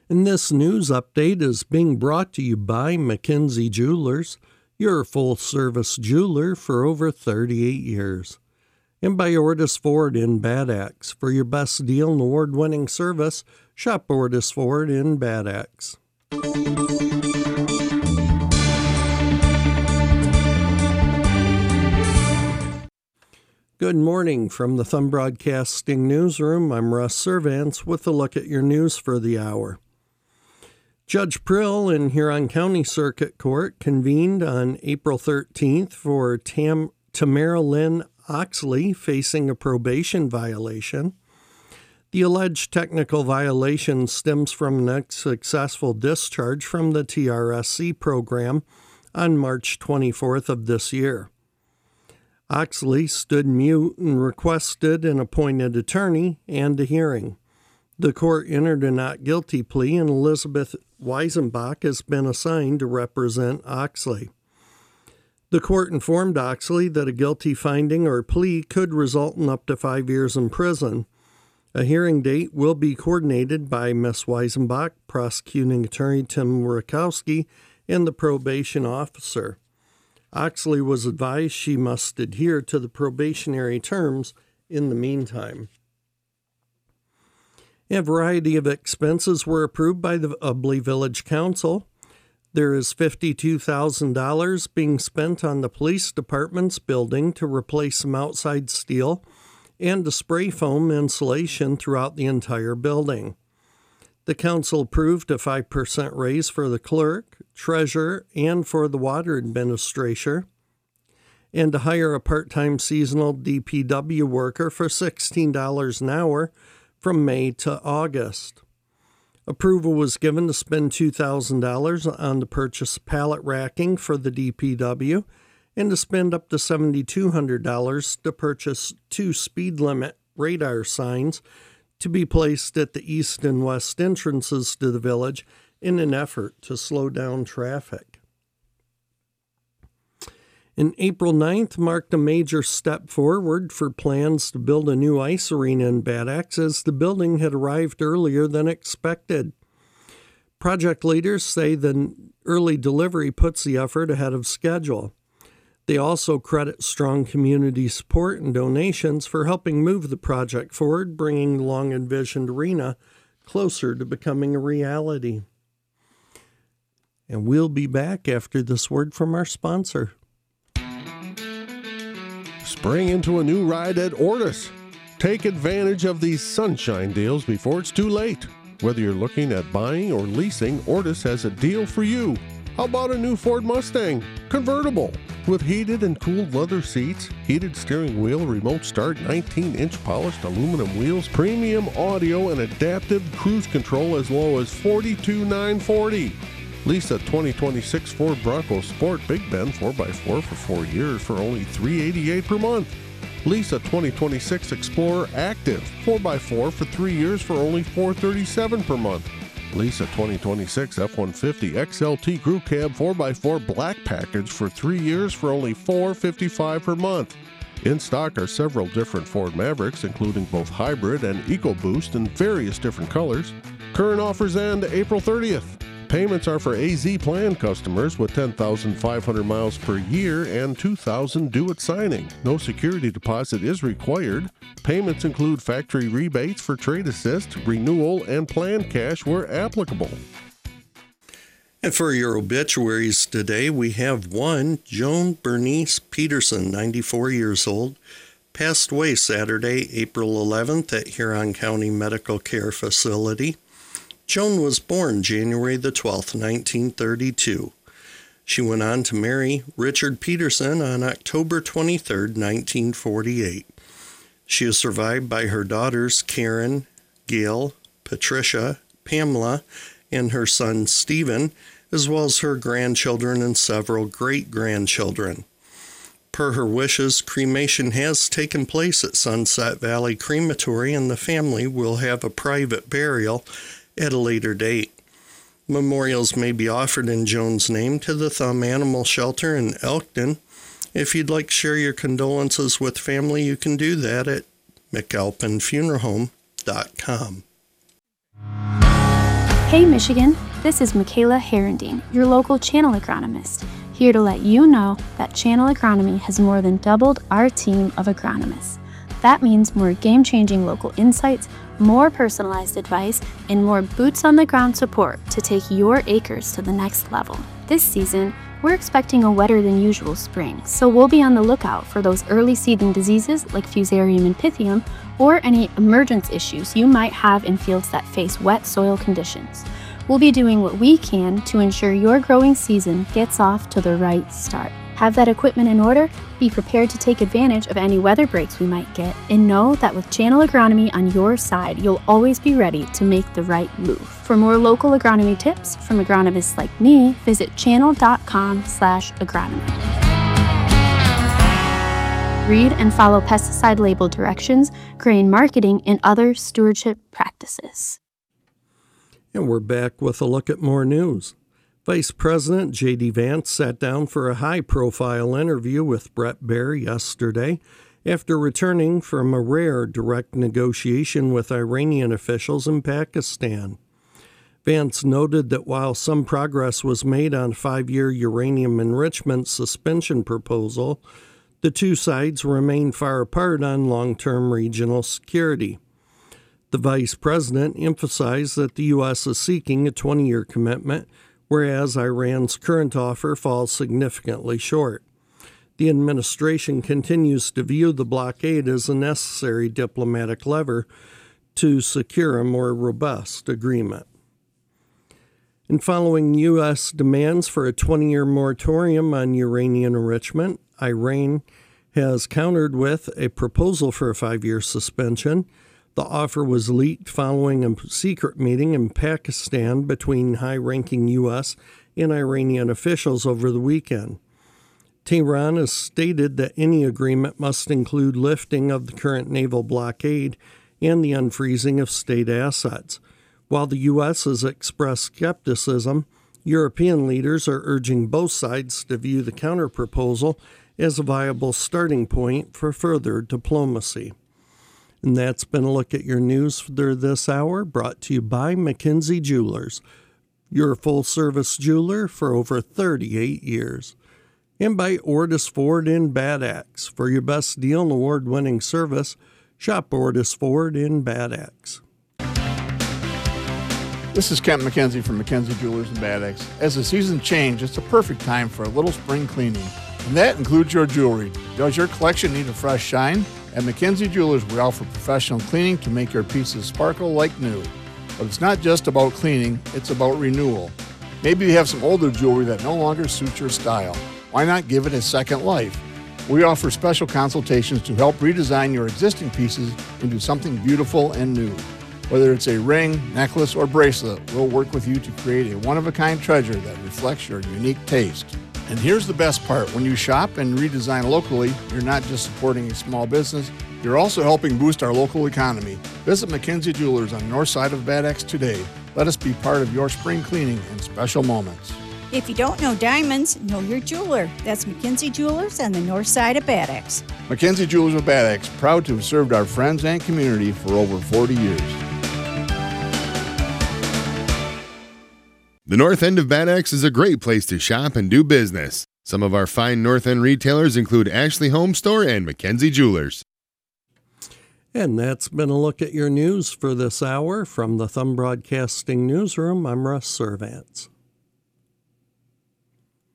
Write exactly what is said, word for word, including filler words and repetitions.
And this news update is being brought to you by McKenzie Jewelers, your full-service jeweler for over thirty-eight years. And by Ortis Ford in Bad Axe. For your best deal and award-winning service, shop Ortis Ford in Bad Axe. Good morning from the Thumb Broadcasting Newsroom. I'm Russ Servance with a look at your news for the hour. Judge Prill in Huron County Circuit Court convened on April thirteenth for Tam- Tamara Lynn Oxley facing a probation violation. The alleged technical violation stems from an unsuccessful discharge from the T R S C program on March twenty-fourth of this year. Oxley stood mute and requested an appointed attorney and a hearing. The court entered a not guilty plea, and Elizabeth Weisenbach has been assigned to represent Oxley. The court informed Oxley that a guilty finding or plea could result in up to five years in prison. A hearing date will be coordinated by Miz Weisenbach, prosecuting attorney Tim Rakowski, and the probation officer. Oxley was advised she must adhere to the probationary terms in the meantime. A variety of expenses were approved by the Ubly Village Council. There is fifty-two thousand dollars being spent on the police department's building to replace some outside steel and to spray foam insulation throughout the entire building. The council approved a five percent raise for the clerk, treasurer, and for the water administrator, and to hire a part-time seasonal D P W worker for sixteen dollars an hour from May to August. Approval was given to spend two thousand dollars on the purchase of pallet racking for the D P W and to spend up to seven thousand two hundred dollars to purchase two speed limit radar signs to be placed at the east and west entrances to the village in an effort to slow down traffic. And April ninth marked a major step forward for plans to build a new ice arena in Bad Axe, as the building had arrived earlier than expected. Project leaders say the early delivery puts the effort ahead of schedule. They also credit strong community support and donations for helping move the project forward, bringing the long-envisioned arena closer to becoming a reality. And we'll be back after this word from our sponsor. Spring into a new ride at Ortis. Take advantage of these sunshine deals before it's too late. Whether you're looking at buying or leasing, Ortis has a deal for you. How about a new Ford Mustang convertible with heated and cooled leather seats, heated steering wheel, remote start, nineteen inch polished aluminum wheels, premium audio, and adaptive cruise control as low as forty-two thousand nine hundred forty dollars. Lease a twenty twenty-six Ford Bronco Sport Big Ben four by four for four years for only three hundred eighty-eight dollars per month. Lease a twenty twenty-six Explorer Active four by four for three years for only four hundred thirty-seven dollars per month. Lease a twenty twenty-six F one fifty X L T Crew Cab four by four Black Package for three years for only four hundred fifty-five dollars per month. In stock are several different Ford Mavericks, including both hybrid and EcoBoost in various different colors. Current offers end April thirtieth. Payments are for A Z Plan customers with ten thousand five hundred miles per year and two thousand due at signing. No security deposit is required. Payments include factory rebates for trade assist, renewal, and planned cash where applicable. And for your obituaries today, we have one, Joan Bernice Peterson, ninety-four years old, passed away Saturday, April eleventh at Huron County Medical Care Facility. Joan was born January the twelfth, nineteen thirty-two. She went on to marry Richard Peterson on October twenty-third, nineteen forty-eight. She is survived by her daughters Karen, Gail, Patricia, Pamela, and her son Stephen, as well as her grandchildren and several great-grandchildren. Per her wishes, cremation has taken place at Sunset Valley Crematory, and the family will have a private burial at a later date. Memorials may be offered in Joan's name to the Thumb Animal Shelter in Elkton. If you'd like to share your condolences with family, you can do that at mcalpin funeral home dot com. Hey Michigan, this is Michaela Herendine, your local channel agronomist, here to let you know that Channel Agronomy has more than doubled our team of agronomists. That means more game-changing local insights, more personalized advice, and more boots-on-the-ground support to take your acres to the next level. This season, we're expecting a wetter than usual spring, so we'll be on the lookout for those early seeding diseases like Fusarium and Pythium, or any emergence issues you might have in fields that face wet soil conditions. We'll be doing what we can to ensure your growing season gets off to the right start. Have that equipment in order, be prepared to take advantage of any weather breaks we might get, and know that with Channel Agronomy on your side, you'll always be ready to make the right move. For more local agronomy tips from agronomists like me, visit channel.com slash agronomy. Read and follow pesticide label directions, grain marketing, and other stewardship practices. And we're back with a look at more news. Vice President J D Vance sat down for a high-profile interview with Bret Baier yesterday after returning from a rare direct negotiation with Iranian officials in Pakistan. Vance noted that while some progress was made on a five-year uranium enrichment suspension proposal, the two sides remain far apart on long-term regional security. The vice president emphasized that the U S is seeking a twenty-year commitment, whereas Iran's current offer falls significantly short. The administration continues to view the blockade as a necessary diplomatic lever to secure a more robust agreement. And following U S demands for a twenty-year moratorium on uranium enrichment, Iran has countered with a proposal for a five-year suspension. The offer was leaked following a secret meeting in Pakistan between high-ranking U S and Iranian officials over the weekend. Tehran has stated that any agreement must include lifting of the current naval blockade and the unfreezing of state assets. While the U S has expressed skepticism, European leaders are urging both sides to view the counterproposal as a viable starting point for further diplomacy. And that's been a look at your news for this hour, brought to you by McKenzie Jewelers, your full-service jeweler for over thirty-eight years. And by Ortis Ford in Bad Axe. For your best deal and award-winning service, shop Ortis Ford in Bad Axe. This is Kent McKenzie from McKenzie Jewelers in Bad Axe. As the seasons change, it's a perfect time for a little spring cleaning. And that includes your jewelry. Does your collection need a fresh shine? At McKenzie Jewelers, we offer professional cleaning to make your pieces sparkle like new. But it's not just about cleaning, it's about renewal. Maybe you have some older jewelry that no longer suits your style. Why not give it a second life? We offer special consultations to help redesign your existing pieces into something beautiful and new. Whether it's a ring, necklace, or bracelet, we'll work with you to create a one-of-a-kind treasure that reflects your unique taste. And here's the best part. When you shop and redesign locally, you're not just supporting a small business, you're also helping boost our local economy. Visit McKenzie Jewelers on the north side of Bad Axe today. Let us be part of your spring cleaning and special moments. If you don't know diamonds, know your jeweler. That's McKenzie Jewelers on the north side of Bad Axe. McKenzie Jewelers of Bad Axe, proud to have served our friends and community for over forty years. The north end of Bad Axe is a great place to shop and do business. Some of our fine north end retailers include Ashley Home Store and McKenzie Jewelers. And that's been a look at your news for this hour. From the Thumb Broadcasting Newsroom, I'm Russ Servants.